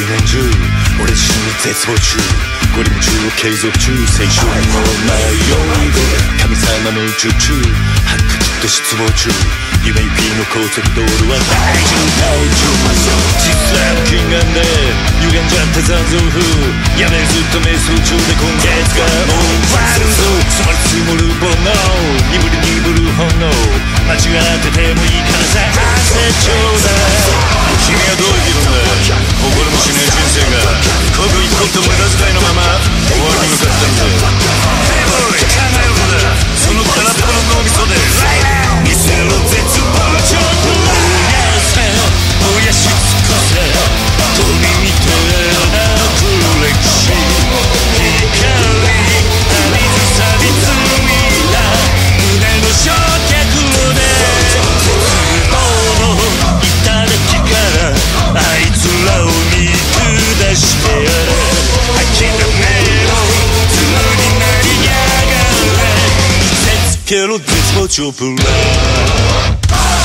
年中俺自身に絶望中、ゴリ夢中を継続中、青春の迷いで神様の宇宙中、発掘と失望中、夢行きの高速道路は大渋滞中、実際の近眼で歪んじゃった残像風、やめずっと瞑想中で今月が終わるぞ、積もる煩悩、鈍る鈍る本能、間違っててもいいからさ汗ちょうだい。君はどう生きるんだ、誇りもしねえ人生が刻一刻と無駄遣いのまま終わりに向かったんだ。ヘイボーイ考えるのだ、その空っぽの脳みそで見せろ絶望ちょっと燃やし尽くせ飛びみたいな黒歴史、光浴びず錆びついた胸の焼却炉で絶望の頂からあいつらを見下してやれ、諦めろズルになりやがれ、見せつけろ絶望チョプラー。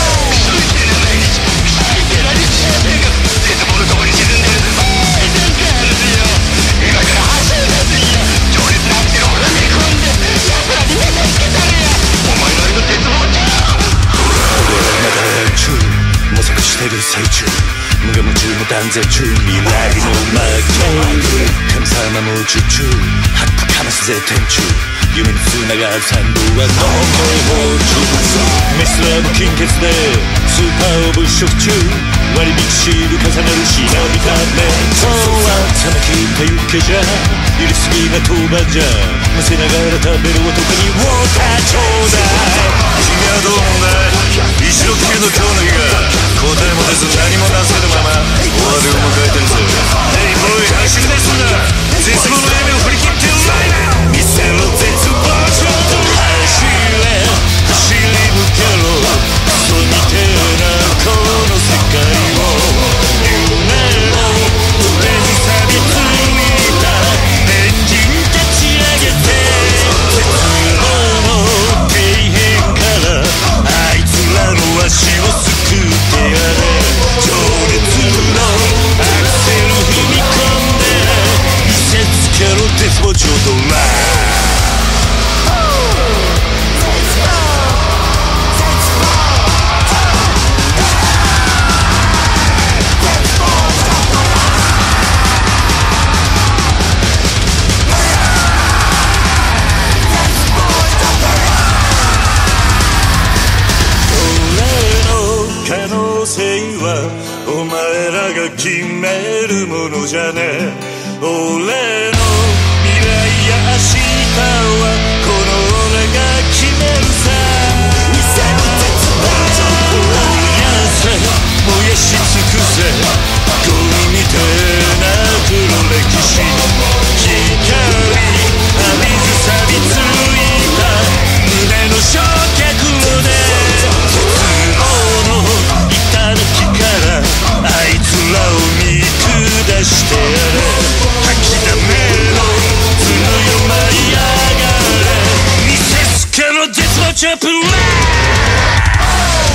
模索してる最中、無我夢中の断絶中、未来の負け神様も宇宙中、ハックかますぜ天中、夢につながる賛同はノーモイ中、メスラブ金欠でスーパーを物色中、割引シール重ねる忍びため、そうは冷め切ったユッケじゃ入れすぎな当番じゃ、むせながら食べる男にウォーターちょうだい。君はどう思うんだい、一度きりの今日の日が答えも出ず何もなせぬまま終わりを迎えてるぞ。ヘイボーイ配信ですんだ、絶望の夢を振り切ってライブ見せろ絶望ちょっと走れ走り抜けろ、クソみてえなこの世界を、夢の腕に錆びついたエンジン立ち上げて、絶望の底辺からあいつらの足を救ってやれ、情熱のアクセル踏み込んで見せつけろ絶望ちょっとライ。お前らが決めるものじゃねえ、俺の未来や明日はこの俺が決めるさ、見せろ絶望燃やせ燃やし尽くせゴミみたいな黒歴史、光浴びず錆びついた胸の焼却炉で絶望の頂からあいつらを見下してやれ、諦めろずるよ舞い上がれ、見せつけろ絶望チョップラー。